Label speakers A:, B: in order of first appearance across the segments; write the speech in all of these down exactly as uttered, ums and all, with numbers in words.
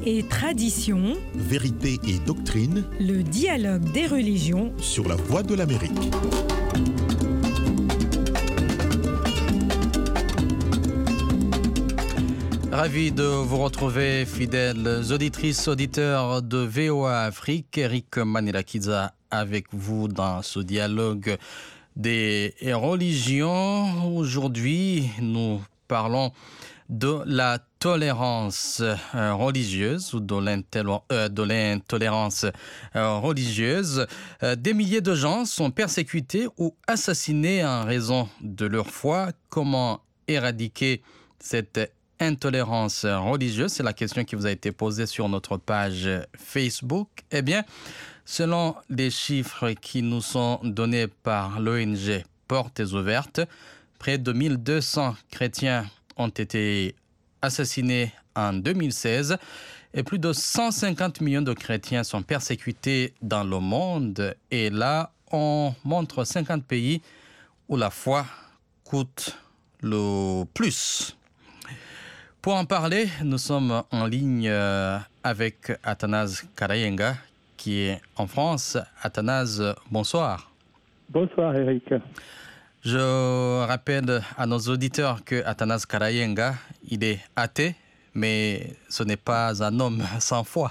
A: et tradition,
B: vérité et doctrine,
A: le dialogue des religions
B: sur la Voix de l'Amérique.
C: Ravi de vous retrouver, fidèles auditrices, auditeurs de V O A Afrique. Eric Manirakiza avec vous dans ce dialogue des religions. Aujourd'hui, nous parlons de la tolérance religieuse ou de l'intolérance religieuse. Des milliers de gens sont persécutés ou assassinés en raison de leur foi. Comment éradiquer cette intolérance religieuse? C'est la question qui vous a été posée sur notre page Facebook. Eh bien, selon les chiffres qui nous sont donnés par l'O N G Portes Ouvertes, près de mille deux cents chrétiens ont été assassinés en deux mille seize et plus de cent cinquante millions de chrétiens sont persécutés dans le monde. Et là, on montre cinquante pays où la foi coûte le plus. Pour en parler, nous sommes en ligne avec Athanase Karayenga, qui est en France. Athanase, bonsoir.
D: Bonsoir, Eric.
C: Je rappelle à nos auditeurs que Athanase Karayenga, il est athée, mais ce n'est pas un homme sans foi.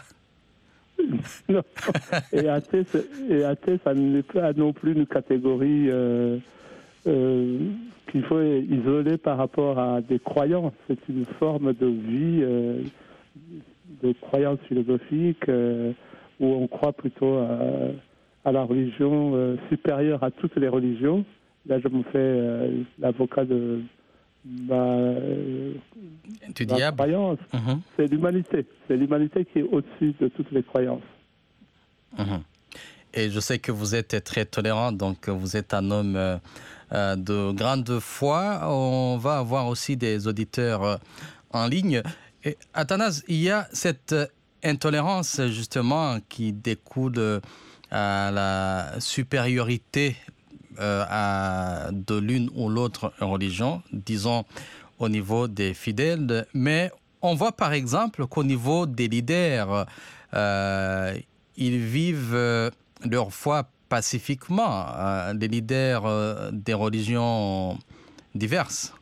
D: Non. Et athée, et athée, ça n'est pas non plus une catégorie euh, euh, qu'il faut isoler par rapport à des croyances. C'est une forme de vie, euh, de croyance philosophique, euh, où on croit plutôt à, à la religion euh, supérieure à toutes les religions. Là, je me fais euh, l'avocat de ma, euh, ma croyance. Mm-hmm. C'est l'humanité. C'est l'humanité qui est au-dessus de toutes les croyances.
C: Mm-hmm. Et je sais que vous êtes très tolérant, donc vous êtes un homme euh, de grande foi. On va avoir aussi des auditeurs euh, en ligne. Et, Athanase, il y a cette intolérance justement qui découle euh, à la supériorité Euh, à, de l'une ou l'autre religion, disons au niveau des fidèles, mais on voit par exemple qu'au niveau des leaders, euh, ils vivent euh, leur foi pacifiquement, euh, les leaders euh, des religions diverses.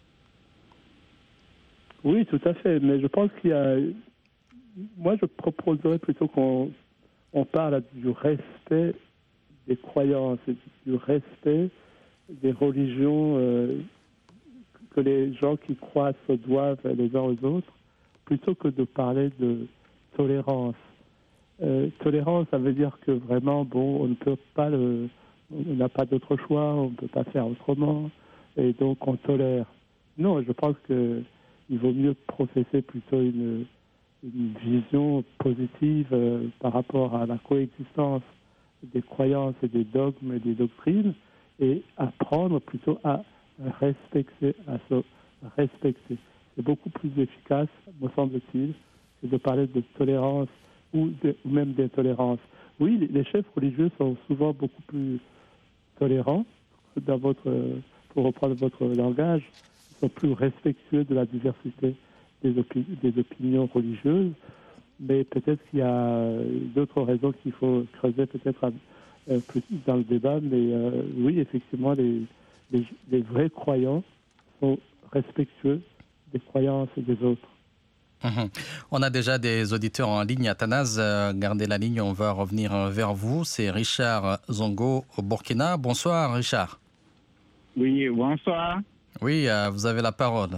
D: Oui, tout à fait, mais je pense qu'il y a... Moi, je proposerais plutôt qu'on on parle du respect des croyances, du respect des religions euh, que les gens qui croient se doivent les uns aux autres, plutôt que de parler de tolérance. Euh, tolérance, ça veut dire que vraiment, bon, on ne peut pas le, on n'a pas d'autre choix, on ne peut pas faire autrement, et donc on tolère. Non, je pense que il vaut mieux professer plutôt une, une vision positive euh, par rapport à la coexistence des croyances et des dogmes et des doctrines, et apprendre plutôt à respecter, à se respecter. C'est beaucoup plus efficace, me semble-t-il, que de parler de tolérance ou, de, ou même d'intolérance. Oui, les, les chefs religieux sont souvent beaucoup plus tolérants, dans votre, pour reprendre votre langage, ils sont plus respectueux de la diversité des, opi- des opinions religieuses. Mais peut-être qu'il y a d'autres raisons qu'il faut creuser peut-être euh, plus dans le débat. Mais euh, oui, effectivement, les, les, les vrais croyants sont respectueux des croyances des autres.
C: Mmh. On a déjà des auditeurs en ligne. Athanase, euh, gardez la ligne, on va revenir vers vous. C'est Richard Zongo au Burkina. Bonsoir, Richard.
E: Oui, bonsoir.
C: Oui, euh, vous avez la parole.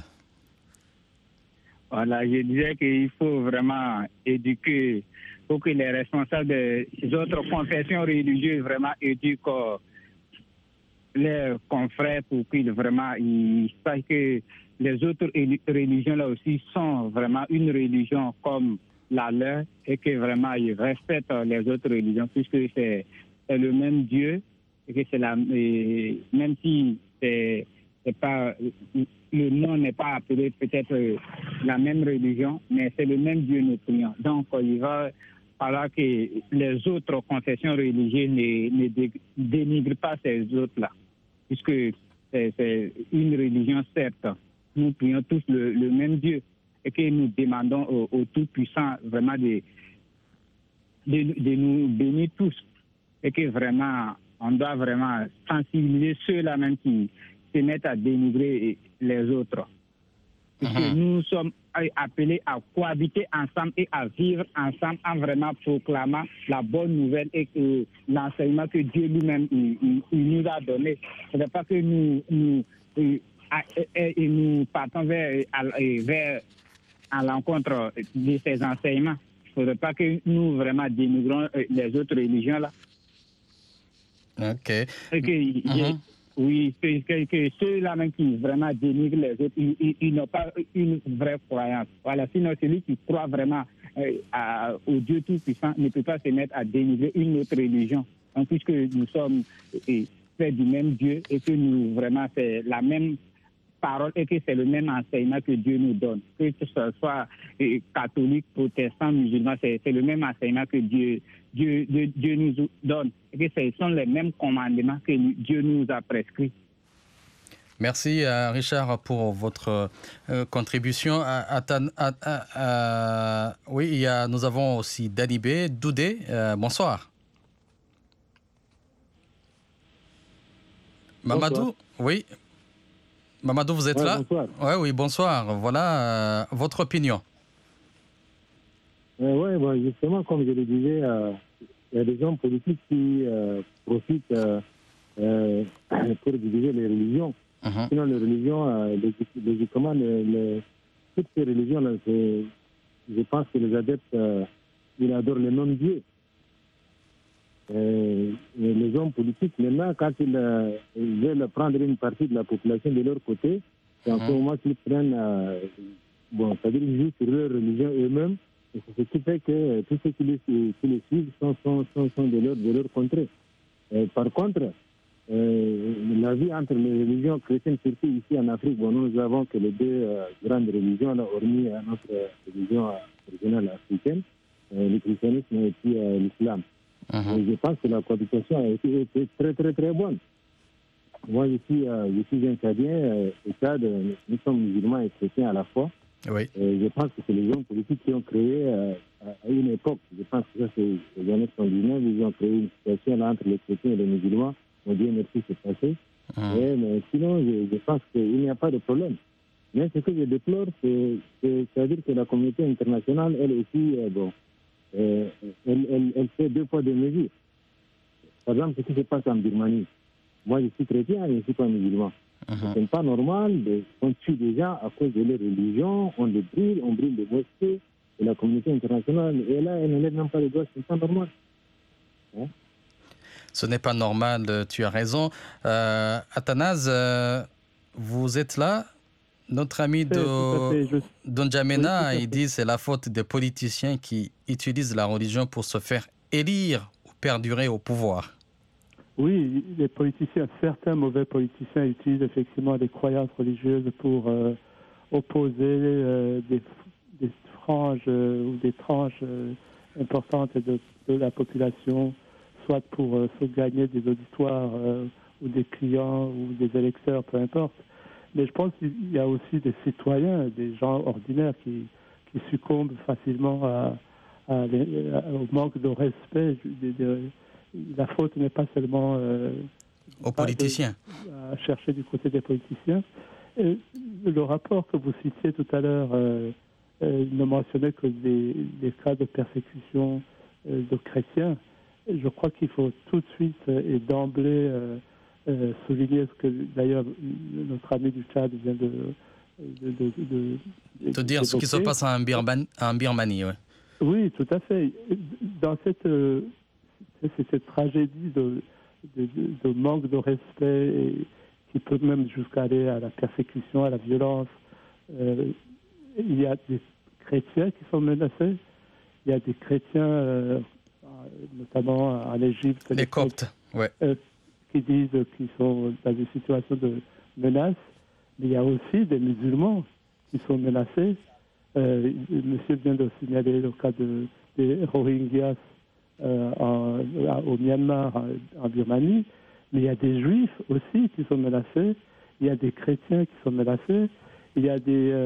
E: Voilà, je disais qu'il faut vraiment éduquer, pour que les responsables des autres confessions religieuses vraiment éduquent les confrères pour qu'ils vraiment ils sachent que les autres religions là aussi sont vraiment une religion comme la leur et que vraiment ils respectent les autres religions puisque c'est, c'est le même Dieu et que c'est la et même si c'est, c'est pas le nom n'est pas appelé peut-être la même religion, mais c'est le même Dieu nous prions. Donc, il va falloir que les autres confessions religieuses ne, ne dénigrent pas ces autres-là, puisque c'est, c'est une religion, certes. Nous prions tous le, le même Dieu, et que nous demandons au, au Tout-Puissant vraiment de, de, de nous bénir tous. Et que vraiment, on doit vraiment sensibiliser ceux-là même qui se mettent à dénigrer les autres. Parce que nous sommes appelés à cohabiter ensemble et à vivre ensemble en vraiment proclamant la bonne nouvelle et que l'enseignement que Dieu lui-même il, il, il nous a donné. Ce n'est pas que nous, nous, et, et, et nous partons vers, vers à l'encontre de ces enseignements. Il ne faudrait pas que nous vraiment dénigrons les autres religions là.
C: Ok.
E: Et que,
C: Mm-hmm.
E: Oui, que, que, que ceux-là même qui vraiment dénigrent les autres, ils, ils, ils n'ont pas une vraie croyance. Voilà, sinon celui qui croit vraiment euh, à, au Dieu Tout-Puissant ne peut pas se mettre à dénigrer une autre religion. Donc, puisque nous sommes euh, faits du même Dieu et que nous vraiment c'est la même parole et que c'est le même enseignement que Dieu nous donne. Que ce soit euh, catholique, protestant, musulman, c'est, c'est le même enseignement que Dieu, Dieu, Dieu, Dieu nous donne. Et que ce sont les mêmes commandements que Dieu nous a prescrits.
C: Merci euh, Richard pour votre euh, contribution. À, à, à, à, à, oui, il y a, nous avons aussi Danibé Doudé. Euh, bonsoir. Mamadou, bonsoir. Oui. Mamadou, vous êtes ouais, là?
F: Bonsoir.
C: Ouais, oui, bonsoir. Voilà euh, votre opinion.
F: Euh, oui, bon, justement, comme je le disais, euh, il y a des gens politiques qui euh, profitent euh, euh, pour diviser les religions. Uh-huh. Sinon, les religions, euh, logiquement, les, les, toutes ces religions-là, je pense que les adeptes, euh, ils adorent le même Dieu. Euh, les hommes politiques, maintenant, quand ils, euh, ils veulent prendre une partie de la population de leur côté, c'est en uh-huh. ce moment qu'ils prennent, euh, bon, c'est-à-dire qu'ils jouent sur leur religion eux-mêmes, et c'est ce qui fait que euh, tous ceux qui les, qui les suivent sont, sont, sont, sont de, leur, de leur contrée. Euh, par contre, euh, la vie entre les religions chrétiennes, surtout ici en Afrique, bon, nous avons que les deux euh, grandes religions, là, hormis euh, notre religion régionale africaine, euh, le christianisme et puis euh, l'islam. Uh-huh. Et je pense que la cohabitation a été, été très très très bonne. Moi je suis, euh, je suis un Tchadien, euh, et Tchad, nous sommes musulmans et chrétiens à la fois.
C: Oui.
F: Et je pense que c'est les hommes politiques qui ont créé euh, à une époque, je pense que ça c'est les années soixante-dix-neuf, ils ont créé une situation là entre les chrétiens et les musulmans. Mon Dieu merci, c'est passé. Uh-huh. Et, mais sinon je, je pense qu'il n'y a pas de problème. Mais ce que je déplore, c'est, c'est, c'est-à-dire que la communauté internationale, elle aussi, euh, bon, Euh, elle, elle, elle fait deux poids deux mesures. Par exemple, ce qui se passe en Birmanie. Moi, je suis chrétien et je ne suis pas musulman. Uh-huh. Ce n'est pas normal de, on tue des gens à cause de leur religion, on les brûle, on brûle les mosquées, et la communauté internationale, et là, elle ne lève même pas les doigts, ce n'est pas normal. Hein?
C: Ce n'est pas normal, tu as raison. Euh, Athanase, euh, vous êtes là? Notre ami de N'Djamena, oui, il dit que c'est la faute des politiciens qui utilisent la religion pour se faire élire ou perdurer au pouvoir.
D: Oui, les politiciens, certains mauvais politiciens utilisent effectivement des croyances religieuses pour euh, opposer euh, des, des franges euh, ou des tranches euh, importantes de, de la population, soit pour euh, se gagner des auditoires euh, ou des clients ou des électeurs, peu importe. Mais je pense qu'il y a aussi des citoyens, des gens ordinaires qui, qui succombent facilement à, à les, à, au manque de respect. De, de, la faute n'est pas seulement euh,
C: aux politiciens.
D: De, à chercher du côté des politiciens. Et le rapport que vous citiez tout à l'heure euh, euh, ne mentionnait que des, des cas de persécution euh, de chrétiens. Et je crois qu'il faut tout de suite euh, et d'emblée euh, Euh, souligner ce que d'ailleurs notre ami du Tchad vient de de, de, de,
C: de, de dire ce qui se passe en Birmanie, en Birmanie ouais.
D: Oui, tout à fait. Dans cette euh, c'est cette tragédie de, de, de manque de respect et qui peut même jusqu'à aller à la persécution, à la violence. Euh, il y a des chrétiens qui sont menacés. Il y a des chrétiens, euh, notamment en Égypte.
C: Les Coptes, ouais.
D: Euh, qui disent qu'ils sont dans une situation de menace, mais il y a aussi des musulmans qui sont menacés. Euh, monsieur vient de signaler le cas de, des Rohingyas euh, en, au Myanmar, en, en Birmanie, mais il y a des juifs aussi qui sont menacés, il y a des chrétiens qui sont menacés, il y a des, euh,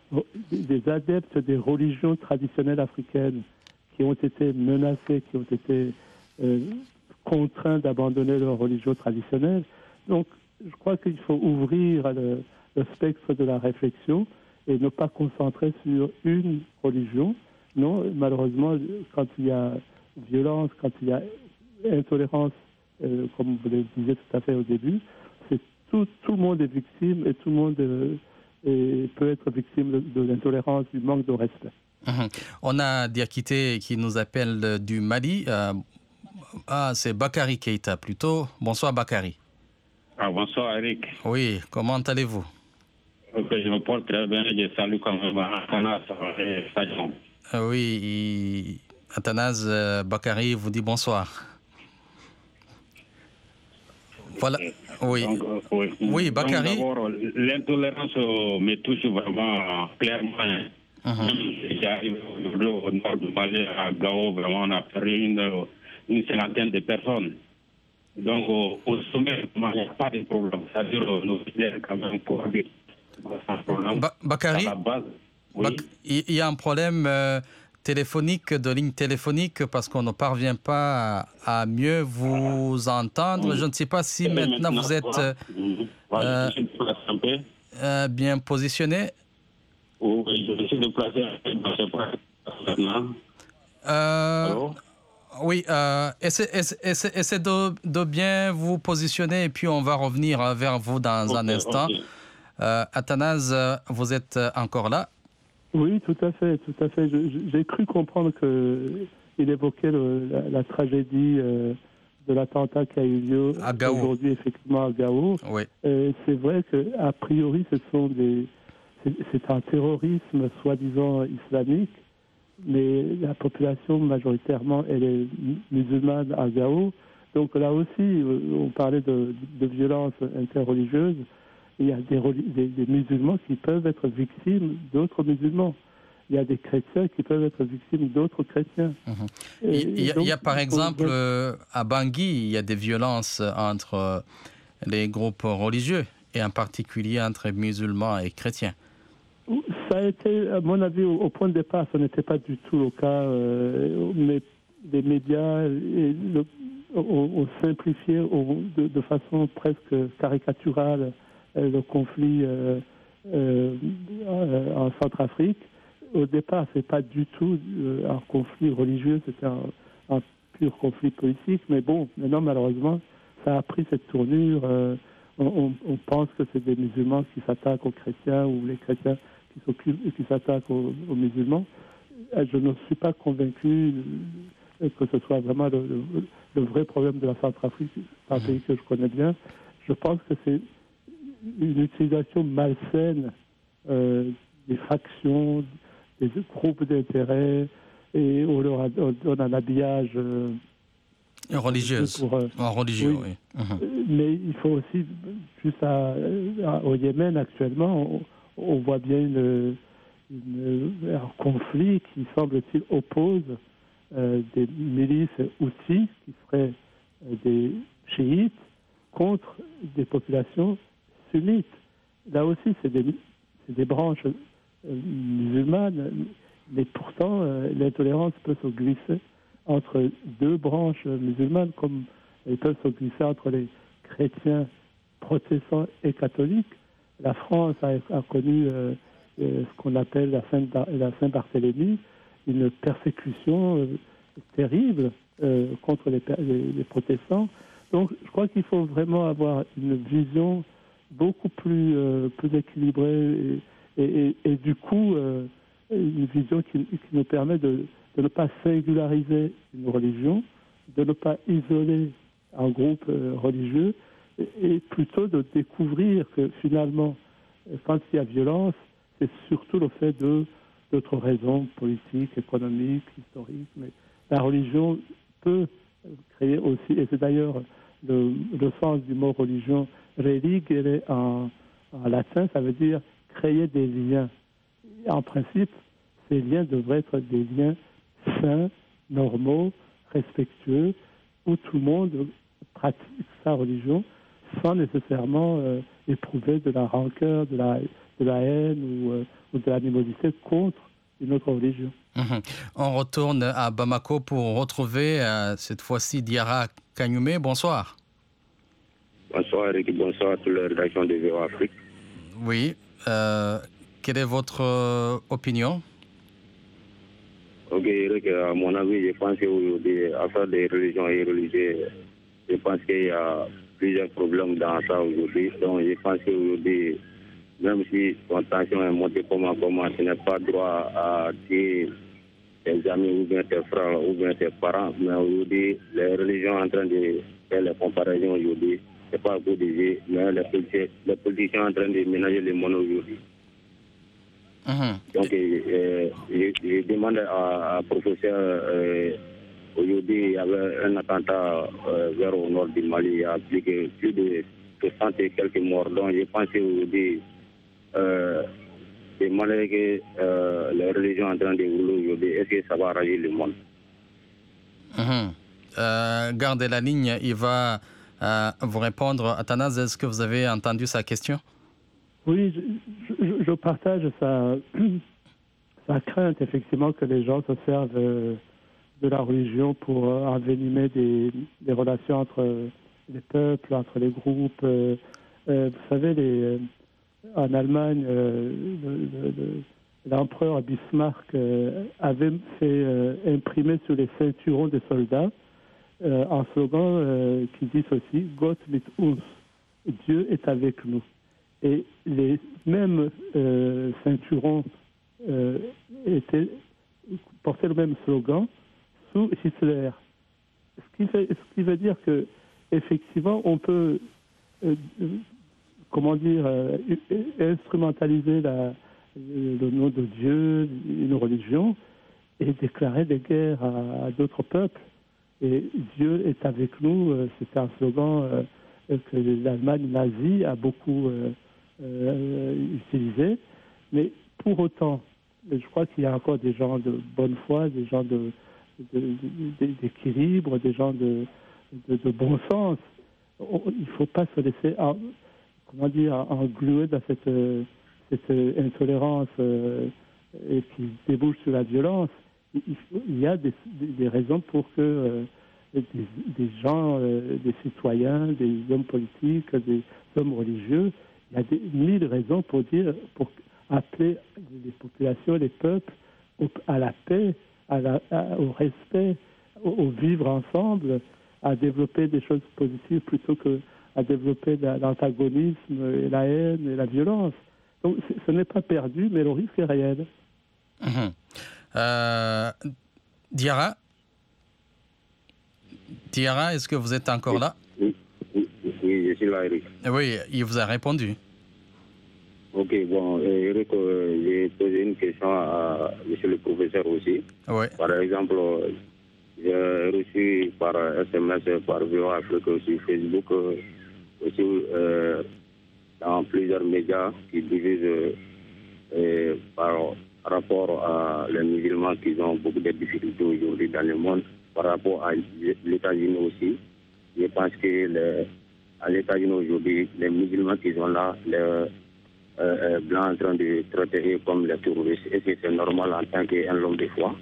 D: des adeptes des religions traditionnelles africaines qui ont été menacés, qui ont été euh, contraints d'abandonner leur religion traditionnelle. Donc, je crois qu'il faut ouvrir le, le spectre de la réflexion et ne pas concentrer sur une religion. Non, malheureusement, quand il y a violence, quand il y a intolérance, euh, comme vous le disiez tout à fait au début, c'est tout, tout le monde est victime et tout le monde euh, est, peut être victime de, de l'intolérance, du manque de respect.
C: Mmh. On a Diakité qui nous appelle du Mali. Euh, ah, c'est Bakary Keïta plutôt. Bonsoir Bakary.
G: Ah, bonsoir Eric.
C: Oui, comment allez-vous?
G: Okay, je me porte très bien. Je salue quand même Athanas et Sajon.
C: Euh, oui, il... Athanas euh, Bakary vous dit bonsoir. Voilà. Oui. Donc, euh, oui. Oui, Bakary.
G: D'abord, l'intolérance me touche vraiment clairement. Uh-huh. J'arrive aujourd'hui au nord du Mali, à Gao, vraiment on a perdu une, une cinquantaine de personnes. Donc au, au sommet, il n'y a pas de problème. C'est-à-dire nos fidèles quand même pour habiter sans problème.
C: Ba- Bakary,
G: oui.
C: Bac- il y a un problème euh, téléphonique, de ligne téléphonique, parce qu'on ne parvient pas à, à mieux vous entendre. Oui. Je ne sais pas si maintenant, maintenant vous êtes euh,
G: voilà. euh,
C: euh, bien positionné.
G: Oui, je vais essayer de placer maintenant.
C: Euh, oui, euh, essayez essaie, essaie, essaie de, de bien vous positionner et puis on va revenir vers vous dans okay, un instant. Okay. Euh, Athanas, vous êtes encore là?
D: Oui, tout à fait, tout à fait. Je, j'ai cru comprendre qu'il évoquait le, la, la tragédie euh, de l'attentat qui a eu lieu aujourd'hui, effectivement, à Gao.
C: Oui.
D: Euh, c'est vrai qu'a priori, ce sont des... C'est, c'est un terrorisme soi-disant islamique, mais la population majoritairement elle est musulmane à Gao. Donc là aussi, on parlait de, de violence interreligieuse. Il y a des, des, des musulmans qui peuvent être victimes d'autres musulmans. Il y a des chrétiens qui peuvent être victimes d'autres chrétiens.
C: Mmh. Et, il, y a, donc, il y a par exemple euh, à Bangui, il y a des violences entre les groupes religieux et en particulier entre musulmans et chrétiens.
D: Ça a été, à mon avis, au, au point de départ, ce n'était pas du tout le cas. Euh, mais les médias et le, ont, ont simplifié ont, de, de façon presque caricaturale euh, le conflit euh, euh, en Centrafrique. Au départ, ce n'est pas du tout euh, un conflit religieux, c'était un, un pur conflit politique. Mais bon, maintenant, malheureusement, ça a pris cette tournure. Euh, on, on, on pense que c'est des musulmans qui s'attaquent aux chrétiens ou les chrétiens qui s'occupent et qui s'attaquent aux, aux musulmans. Je ne suis pas convaincu que ce soit vraiment le, le, le vrai problème de la Centrafrique, c'est un pays que je connais bien. Je pense que c'est une utilisation malsaine euh, des factions, des groupes d'intérêt, et on leur donne un habillage euh,
C: religieuse. Pour, euh, en religieux, oui. oui.
D: Uh-huh. Mais il faut aussi, juste à, à, au Yémen actuellement, on, on voit bien une, une, un conflit qui, semble-t-il, oppose euh, des milices Houthis, qui seraient euh, des chiites, contre des populations sunnites. Là aussi, c'est des, c'est des branches euh, musulmanes, mais pourtant, euh, l'intolérance peut se glisser entre deux branches musulmanes, comme elles peuvent se glisser entre les chrétiens protestants et catholiques. La France a, a connu euh, euh, ce qu'on appelle la Sainte, la Saint-Barthélemy, une persécution euh, terrible euh, contre les, les, les protestants. Donc, je crois qu'il faut vraiment avoir une vision beaucoup plus, euh, plus équilibrée et, et, et, et du coup, euh, une vision qui, qui nous permet de, de ne pas singulariser une religion, de ne pas isoler un groupe euh, religieux, et, et plutôt de découvrir que finalement, quand il y a violence, c'est surtout le fait de d'autres raisons politiques, économiques, historiques, mais la religion peut créer aussi, et c'est d'ailleurs le, le sens du mot religion, religere en, en latin, ça veut dire créer des liens. En principe, ces liens devraient être des liens sains, normaux, respectueux, où tout le monde pratique sa religion sans nécessairement euh, éprouver de la rancœur, de la, de la haine ou, euh, ou de l'animosité contre une autre religion.
C: Mmh. On retourne à Bamako pour retrouver euh, cette fois-ci Diarra Kagnoumé. Bonsoir.
H: Bonsoir Eric, bonsoir à toute la rédaction de V O A Afrique.
C: Oui, euh, quelle est votre euh, opinion?
H: Ok Eric, à mon avis, je pense qu'aujourd'hui, affaire des religions et religieux, je pense qu'il y a plusieurs problèmes dans ça aujourd'hui. Donc je pense qu'aujourd'hui, même si ton tension est montée comment comment, ce n'est pas droit à dire tes amis ou bien tes frères ou bien tes parents, mais aujourd'hui, les religions sont en train de faire les comparaisons aujourd'hui. C'est pas pour dire, mais les politiciens, les politiciens sont en train de ménager les mondes aujourd'hui.
C: Mmh.
H: Donc, euh, je, je demande à, à professeur, euh, aujourd'hui, il y avait un attentat euh, vers au nord du Mali, il y a plus, que, plus de soixante et quelques morts. Donc, je pense qu'aujourd'hui, euh, demander que euh, les religions sont en train de rouler aujourd'hui, est-ce que ça va rager le monde?
C: Mmh. Euh, gardez la ligne, il va euh, vous répondre. Athanase, est-ce que vous avez entendu sa question?
D: Oui, je, je, je partage sa, sa crainte, effectivement, que les gens se servent de, de la religion pour envenimer des, des relations entre les peuples, entre les groupes. Euh, euh, vous savez, les, en Allemagne, euh, le, le, l'empereur Bismarck euh, avait fait euh, imprimer sur les ceinturons des soldats euh, un slogan euh, qui dit ceci: Gott mit uns, Dieu est avec nous. Et les mêmes euh, ceinturons euh, étaient, portaient le même slogan sous Hitler. Ce qui, fait, ce qui veut dire que effectivement, on peut, euh, comment dire, euh, instrumentaliser la, le nom de Dieu, une religion, et déclarer des guerres à, à d'autres peuples. Et Dieu est avec nous, euh, c'était un slogan euh, que l'Allemagne nazie a beaucoup euh, Euh, utilisé, mais pour autant, je crois qu'il y a encore des gens de bonne foi, des gens de, de, de, d'équilibre, des gens de, de, de bon sens. On, il ne faut pas se laisser, en, comment dire, engluer dans cette, cette intolérance euh, et qui débouche sur la violence. Il, il y a des, des raisons pour que euh, des, des gens, euh, des citoyens, des hommes politiques, des hommes religieux, il y a des, mille raisons pour dire, pour appeler les populations, les peuples au, à la paix, à la, à, au respect, au, au vivre ensemble, à développer des choses positives plutôt que à développer la, l'antagonisme et la haine et la violence. Donc ce n'est pas perdu, mais le risque est réel.
C: Mmh. Euh, Diarra, Diarra, est-ce que vous êtes encore là?
H: Oui. Oui, je suis là, Eric.
C: Oui, il vous a répondu.
H: Ok, bon, Eric, euh, j'ai posé une question à monsieur le professeur aussi.
C: Oui.
H: Par exemple, j'ai reçu par S M S, par V O A Afrique, sur Facebook, aussi euh, dans plusieurs médias qui divisent euh, par rapport à les musulmans qui ont beaucoup de difficultés aujourd'hui dans le monde, par rapport à l'États-Unis aussi. Je pense que les à l'États-Unis aujourd'hui, les musulmans qui sont là, les euh, euh, blancs en train de traiter comme les terroristes. Est-ce que c'est normal en tant qu'un homme de foi?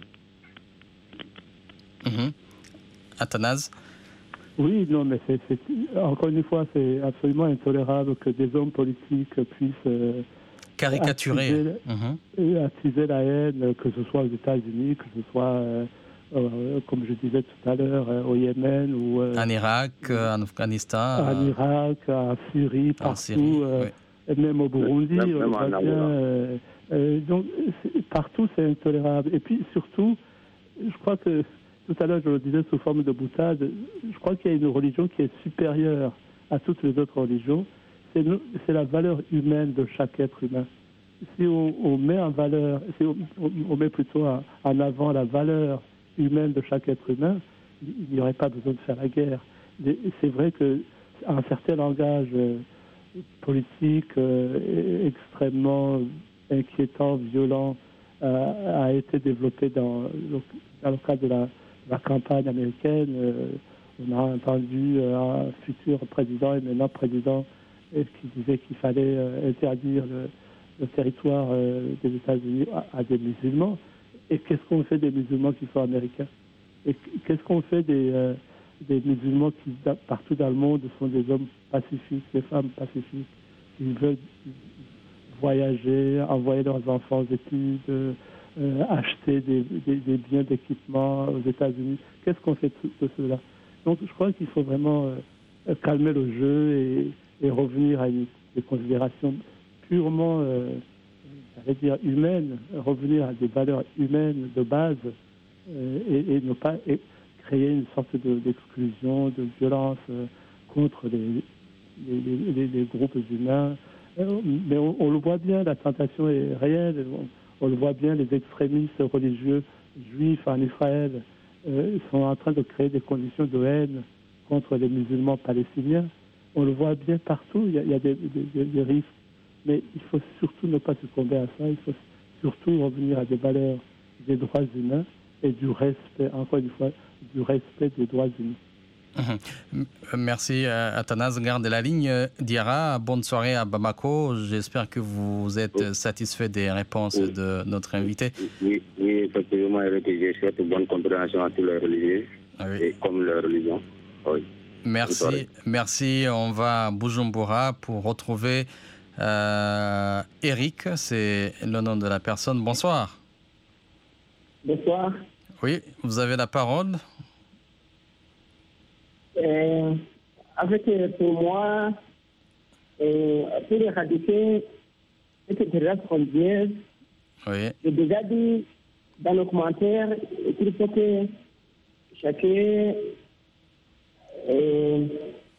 C: Mmh. Athanase?
D: Oui, non, mais c'est, c'est, encore une fois, c'est absolument intolérable que des hommes politiques puissent euh,
C: caricaturer,
D: attiser,
C: mmh.
D: attiser la haine, que ce soit aux États-Unis, que ce soit... Euh, Euh, comme je disais tout à l'heure, euh, au Yémen ou euh,
C: en Irak, euh, en Afghanistan,
D: en
C: euh,
D: Irak, en Syrie, partout,
C: en Syrie,
D: euh,
C: oui.
D: et même au Burundi,
H: même, même
D: au Gabon, euh, euh, donc c'est, partout c'est intolérable. Et puis surtout, je crois que tout à l'heure je le disais sous forme de boutade, je crois qu'il y a une religion qui est supérieure à toutes les autres religions. C'est, c'est la valeur humaine de chaque être humain. Si on, on met en valeur, si on, on met plutôt en, en avant la valeur humaine de chaque être humain, il n'y aurait pas besoin de faire la guerre. C'est vrai qu'un certain langage politique euh, extrêmement inquiétant, violent, euh, a été développé dans, dans le cadre de la, de la campagne américaine. Euh, on a entendu un futur président et maintenant président qui disait qu'il fallait interdire le, le territoire euh, des États-Unis à, à des musulmans. Et qu'est-ce qu'on fait des musulmans qui sont américains? Et qu'est-ce qu'on fait des, euh, des musulmans qui, partout dans le monde, sont des hommes pacifiques, des femmes pacifiques, qui veulent voyager, envoyer leurs enfants aux études, euh, acheter des, des, des biens d'équipement aux États-Unis? Qu'est-ce qu'on fait de, de cela? Donc je crois qu'il faut vraiment euh, calmer le jeu et, et revenir à une, des considérations purement, euh, j'allais dire, humaines, revenir à des valeurs humaines de base euh, et, et ne pas et créer une sorte de, d'exclusion, de violence euh, contre les, les, les, les groupes humains. Euh, mais on, on le voit bien, la tentation est réelle. On, on le voit bien, les extrémistes religieux juifs en Israël euh, sont en train de créer des conditions de haine contre les musulmans palestiniens. On le voit bien partout, il y a, il y a des, des, des risques. Mais il faut surtout ne pas succomber à ça. Il faut surtout revenir à des valeurs des droits humains et du respect, encore une fois, du respect des droits humains.
C: Mmh. Merci Athanas. Gardez la ligne. Diarra, bonne soirée à Bamako. J'espère que vous êtes oui. satisfait des réponses oui. de notre invité.
H: Oui, oui effectivement, je souhaite bonne compréhension à tous les religieux, oui. et comme leur religion. Oui.
C: Merci, merci. On va à Bujumbura pour retrouver euh, Eric, c'est le nom de la personne. Bonsoir.
I: Bonsoir.
C: Oui, vous avez la parole.
I: Euh, en fait, pour moi, euh, pour éradiquer cette intolérance religieuse,
C: oui.
I: j'ai déjà dit dans le commentaire qu'il faut que chacun euh,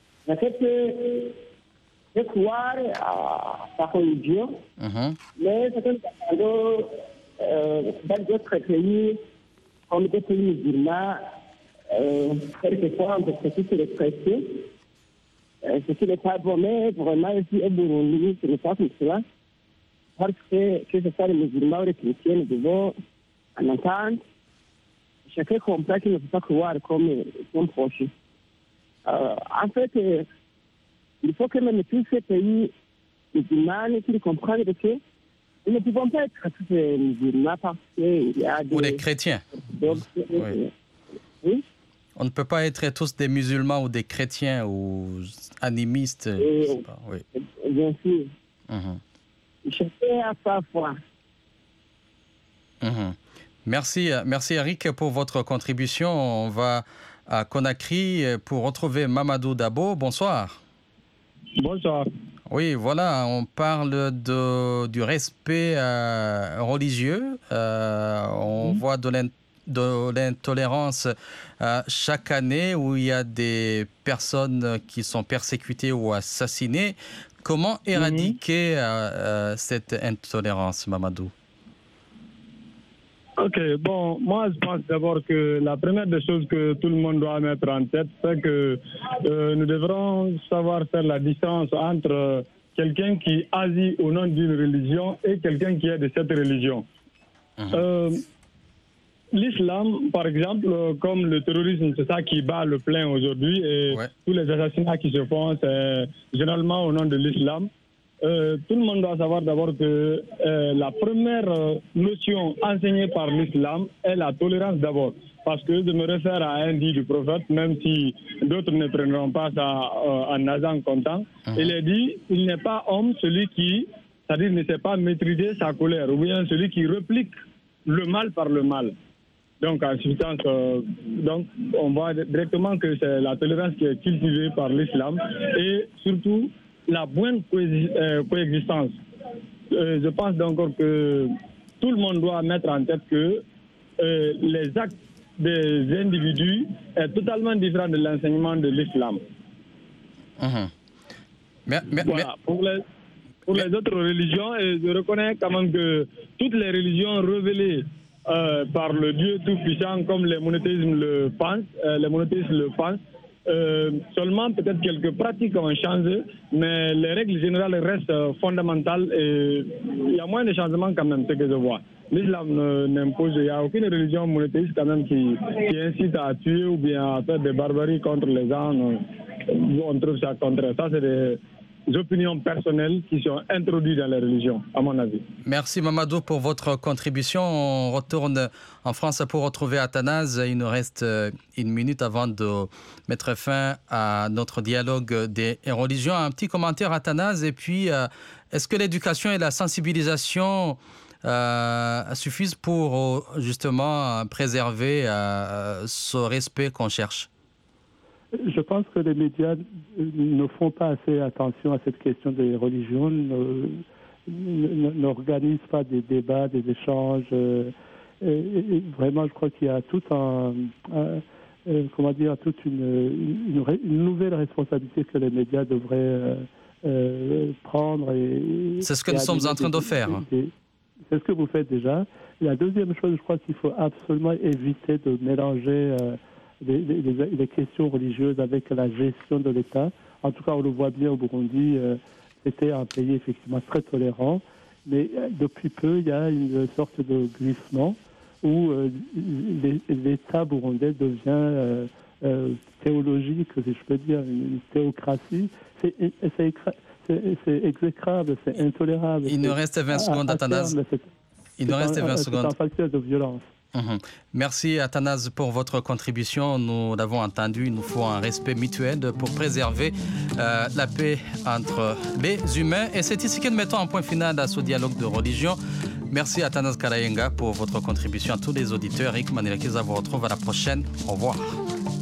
I: peut croire à sa religion,
C: uh-huh.
I: mais certains euh, dans d'autres pays, comme des pays musulmans, Euh, quelquefois on peut traiter sur les traités, euh, ce qui n'est pas bon, mais vraiment ici au Burundi, ce n'est pas comme cela, parce que que ce soit les musulmans ou les chrétiens, nous devons en entendre. Chacun comprend qu'il ne peut pas croire comme son proche. Euh, en fait, euh, il faut que même tous ces pays musulmans qu'ils comprennent que nous ne pouvons pas être tous les musulmans parce qu'il y a des...
C: Ou des chrétiens.
I: Donc,
C: oui.
I: oui.
C: On ne peut pas être tous des musulmans ou des chrétiens ou animistes.
I: Et,
C: je sais pas, oui.
I: Bien sûr.
C: Uh-huh.
I: Chacun a sa foi.
C: Uh-huh. Merci, merci Eric pour votre contribution. On va à Conakry pour retrouver Mamadou Dabo. Bonsoir.
J: Bonsoir.
C: Oui, voilà, on parle de, du respect euh, religieux. Euh, on mmh. voit de l'intérêt de l'intolérance euh, chaque année où il y a des personnes qui sont persécutées ou assassinées. Comment éradiquer mmh. euh, cette intolérance, Mamadou?
J: Ok, bon, moi je pense d'abord que la première des choses que tout le monde doit mettre en tête, c'est que euh, nous devrons savoir faire la distance entre quelqu'un qui agit au nom d'une religion et quelqu'un qui est de cette religion. Mmh. Euh, L'islam, par exemple, comme le terrorisme, c'est ça qui bat le plein aujourd'hui et ouais. tous les assassinats qui se font, c'est généralement au nom de l'islam. Euh, tout le monde doit savoir d'abord que euh, la première notion enseignée par l'islam est la tolérance d'abord. Parce que je me réfère à un dit du prophète, même si d'autres ne prendront pas ça euh, en nasant content. Uh-huh. Il est dit, il n'est pas homme celui qui, c'est-à-dire ne sait pas maîtriser sa colère, ou bien celui qui réplique le mal par le mal. Donc, en substance, euh, donc, on voit directement que c'est la tolérance qui est cultivée par l'islam et surtout la bonne coexistence. Euh, je pense donc que tout le monde doit mettre en tête que euh, les actes des individus sont totalement différents de l'enseignement de l'islam.
C: Mmh. Mais, mais,
J: voilà.
C: mais...
J: Pour les, pour les autres religions, et je reconnais quand même que toutes les religions révélées Euh, par le Dieu tout-puissant, comme les monothéismes le pensent, euh, les monothéistes le pensent. Euh, seulement, peut-être quelques pratiques ont changé, mais les règles générales restent euh, fondamentales et il y a moins de changements quand même, ce que je vois. L'islam euh, n'impose, il n'y a aucune religion monothéiste quand même qui, qui incite à tuer ou bien à faire des barbaries contre les gens. Euh, on trouve ça contraire. Ça, c'est des, opinions personnelles qui sont introduites dans la religion, à mon avis.
C: Merci Mamadou pour votre contribution. On retourne en France pour retrouver Athanase. Il nous reste une minute avant de mettre fin à notre dialogue des religions. Un petit commentaire, Athanase, et puis est-ce que l'éducation et la sensibilisation euh, suffisent pour justement préserver euh, ce respect qu'on cherche?
D: Je pense que les médias ne font pas assez attention à cette question des religions, n'organisent pas des débats, des échanges. Et, et vraiment, je crois qu'il y a tout un, un comment dire, toute une, une, une nouvelle responsabilité que les médias devraient euh, euh, prendre. Et,
C: c'est ce que
D: et
C: nous sommes en train de faire.
D: Des, c'est ce que vous faites déjà. Et la deuxième chose, je crois qu'il faut absolument éviter de mélanger euh, Les, les, les questions religieuses avec la gestion de l'État. En tout cas, on le voit bien au Burundi, euh, c'était un pays effectivement très tolérant, mais euh, depuis peu, il y a une sorte de glissement où euh, l'État burundais devient euh, euh, théologique, si je peux dire, une théocratie. C'est, c'est, c'est, c'est exécrable, c'est intolérable.
C: Il nous reste vingt secondes, Athanase. Il nous reste vingt secondes.
D: C'est un facteur de violence.
C: Mmh. Merci Athanase pour votre contribution. Nous l'avons entendu, il nous faut un respect mutuel pour préserver euh, la paix entre les humains. Et c'est ici que nous mettons un point final à ce dialogue de religion. Merci Athanase Karayenga pour votre contribution. À tous les auditeurs, Eric Manilakiza vous retrouve à la prochaine. Au revoir.